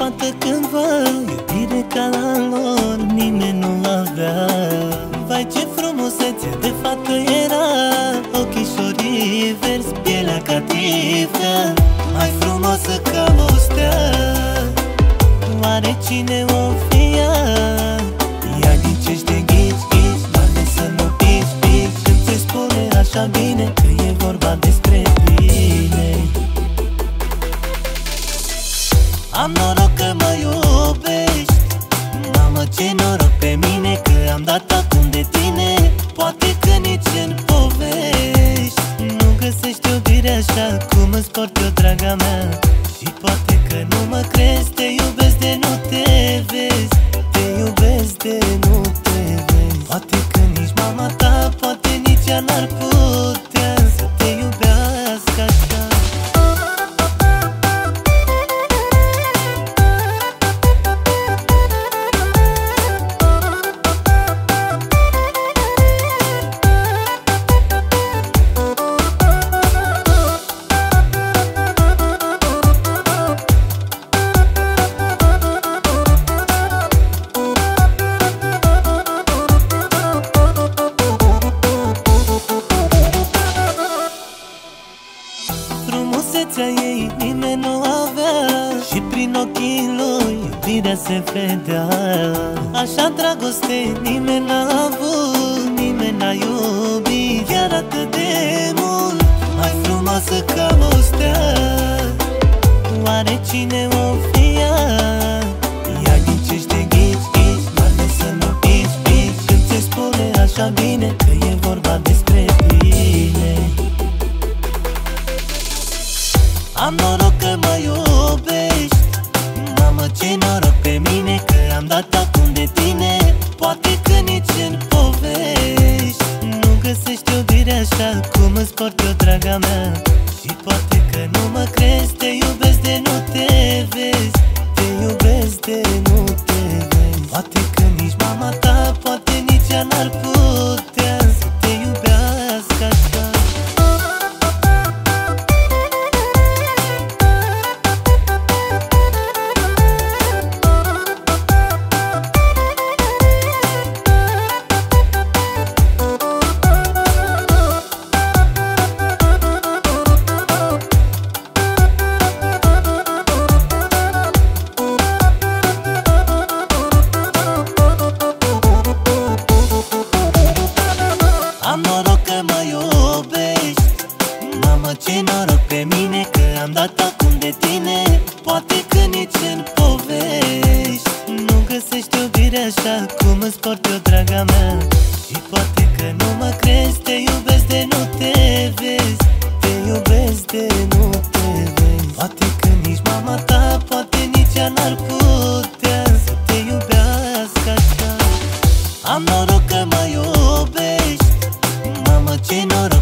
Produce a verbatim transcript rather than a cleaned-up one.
fată cândva, iubire ca la lor nimeni nu avea. Vai, ce frumusețe de fată era, ochișorii verzi, pielea ca tifea, mai frumoasă ca o stea. Oare cine o fia? Ea din ce-și de ghici, ghici, doamne să nu pici, pici, când ți spune așa bine că e vorba despre tine. Am noroc că mă iubești, mamă, ce noroc pe mine că am dat acum de tine. Poate că nici în povești nu găsești iubire așa cum îți port eu, draga mea. Și poate că nu mă crezi, te iubesc de nu te vezi, te iubesc de nu te vezi. Poate că nici mama ta, poate nici ea n-ar putea să te iubească așa. Frumusețea ei nimeni nu avea, și prin ochii lui iubirea se vedea. Așa dragoste nimeni n-a avut, nimeni n-a iubit chiar atât de mult, mai frumoasă ca o stea. Oare cine o fia? Ea din ce-și de ghici, ghici, doamne să nu pici, pici, când ți spune așa bine că e vorba despre tine. Am noroc că mă iubești, mamă, ce noroc pe mine că am dat acum de tine. Poate că nici în povești nu găsești iubire așa cum îți port eu, draga mea. Și poate că nu mă crezi, te iubesc de nu te vezi, te iubesc de nu te vezi. Poate că nici mama ta, poate nici ea n-ar putea să te iubească așa. Am noroc că mă iubești, mamă, ce noroc pe mine că am dat acum de tine. Poate că nici în povești nu găsești iubire așa cum îți port eu, draga mea. Și poate că nu mă crezi, te iubesc de nu te vezi, te iubesc de nu te vezi. Poate că nici mama ta, poate nici ea n-ar putea să te iubească așa. Am noroc că mă iubești, mamă, ce noroc